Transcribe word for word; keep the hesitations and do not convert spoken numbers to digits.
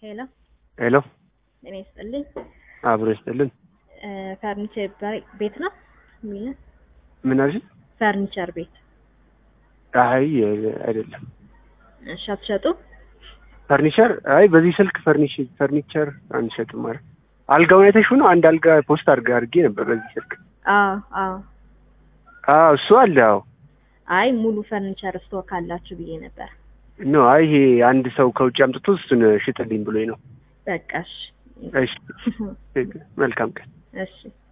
ሄሎ ሄሎ እኔ ስጥልኝ አብሮ ይስጥልን ፈርኒቸር ቤት ነው ሚል ምን አልሽ? ፈርኒቸር ቤት አይ አይደለም። እሺ አትሸጡ? ፈርኒቸር አይ በዚህ ስልክ ፈርኒቸር ፈርኒቸር አንሸጥም ማለት አልጋውን አይተሽው ነው? አንድ አልጋ ፖስት አድርጋ አድርጌ ነበር በዚህ ስልክ። አዎ አዎ አዎ እሱ አለ። አዎ አይ ሙሉ ፈርኒቸር ስቶክ አላችሁ ብዬ ነበር። ኖ አይ ይሄ አንድ ሰው ከውጭ አምጥቶ እሱን ሽጥልኝ ብሎኝ ነው። በቃሽ። እሺ መልካም ቀን። እሺ